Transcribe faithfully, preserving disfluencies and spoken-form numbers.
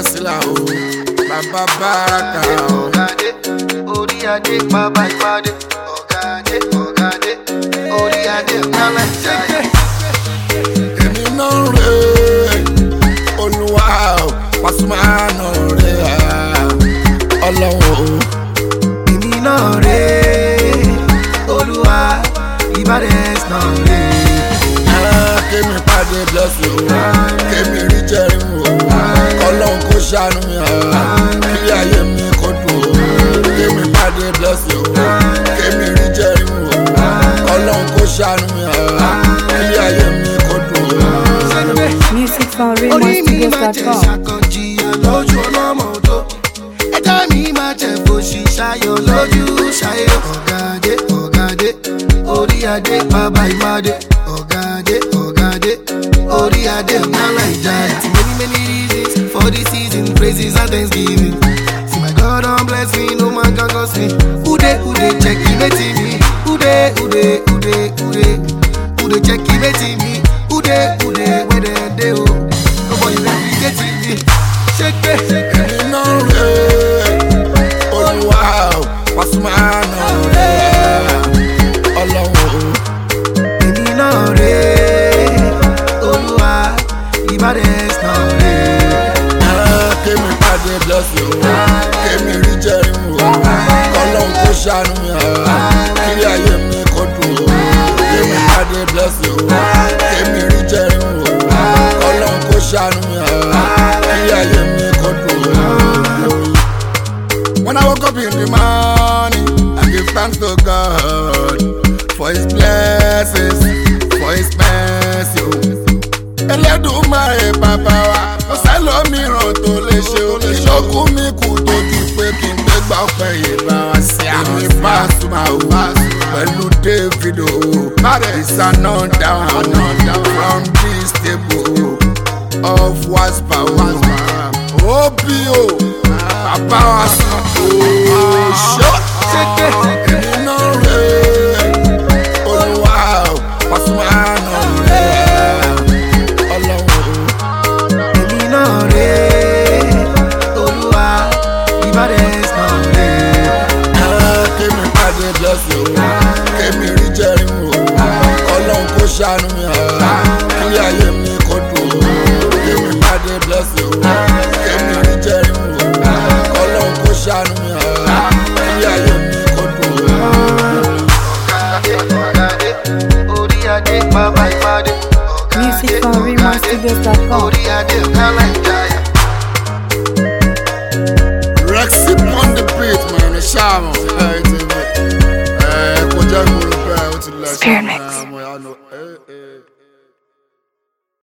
Masila o, Baba Baraka o. Ogade, Ori Ade, Baba Ifade. Ogade, Ogade, Ori Ade, Nala Jaya. Èmi náà rè Olúwa o, Pasuma náà rè Ọlọ́run o. Èmi náà rè Olúwa, Ibades náà rè. Kémi pàdé blessing o, kémi rí jẹrin o, Ọlọ́run kó ṣàánú mi o, kí ayé mi kó dùn o. Kémi pàdé blessing o, kémi rí jẹrin o, Ọlọ́run kó ṣàánú mi o, kí ayé mi kó dùn o. Music from Raymond Studios dot com. Ṣàkànjìyà lójú ọlọ́mọ tó. Ẹ̀dá mi máa jẹ́ fòṣì ṣayọ̀ lójú ṣayọ̀. Ọ̀gádé, ọ̀gádé, Orí Adé, Bàbá Ìmádé. Ọ̀gádé, ọ̀gádé, Orí Adé, Nala Ìjàyà. Many many reasons for this season, praises and thanksgiving. See my God don bless me, no man can curse me. Ude, ude, check it me. Ude, ude, ude, ude, ude, check it me. Ude, ude, where they dey oh. Nobody replicating me. Shake it. Èmi náà rè Olúwa o, Pasuma náà rè Ọlọ́run o. Èmi náà rè Olúwa, Ibades náà rè. Kémi pàdé blessing o, kémi rí jẹrin o, Ọlọ́run kó ṣàánú mi o, kí ayé mi kó dùn o. Kémi pàdé blessing o, kémi rí jẹrin o, Ọlọ́run kó ṣàánú mi o, kí ayé mi kó dùn o. When I woke up in the morning, I give thanks to God for His blessings, for His mercy. Ẹlẹ́dùmarè bàbá wa, kò sẹ́lòmíràn tó lè ṣe o. Ìṣọ́kù mi kù tó di pé kí n gbé gbà ọpẹ́ yìí bá wa sí àwọn. Èmi Pasuma o, pẹ̀lú Davido o. It's another one from this table of Waspa o. O P O, bàbá wa sùn o. Ṣọ́ èmi náà rè Olúwa o, Pasuma náà rè Ọlọ́run o. Èmi náà rè Olúwa, Ibades náà rè. Kémi pàdé blessing o, kémi rí jẹrin o, Ọlọ́run kó ṣàánú mi o, kí ayé mi kó dùn o. Kémi pàdé blessing o, kémi rí jẹrin o, Ọlọ́run kó ṣàánú mi o, kí ayé mi kó dùn o. Ọ̀gádé, ọ̀gádé, Orí Adé, Bàbá Ìmádé. Music from Raymond Studios dot com. Orí Adé, Nala Ìjàyà. Rexy on the beat, man, the shaman. Hey, kò jẹ́ gbòòrò bẹ́ẹ̀, ó ti lẹ̀ ṣe. Spear mix. I know.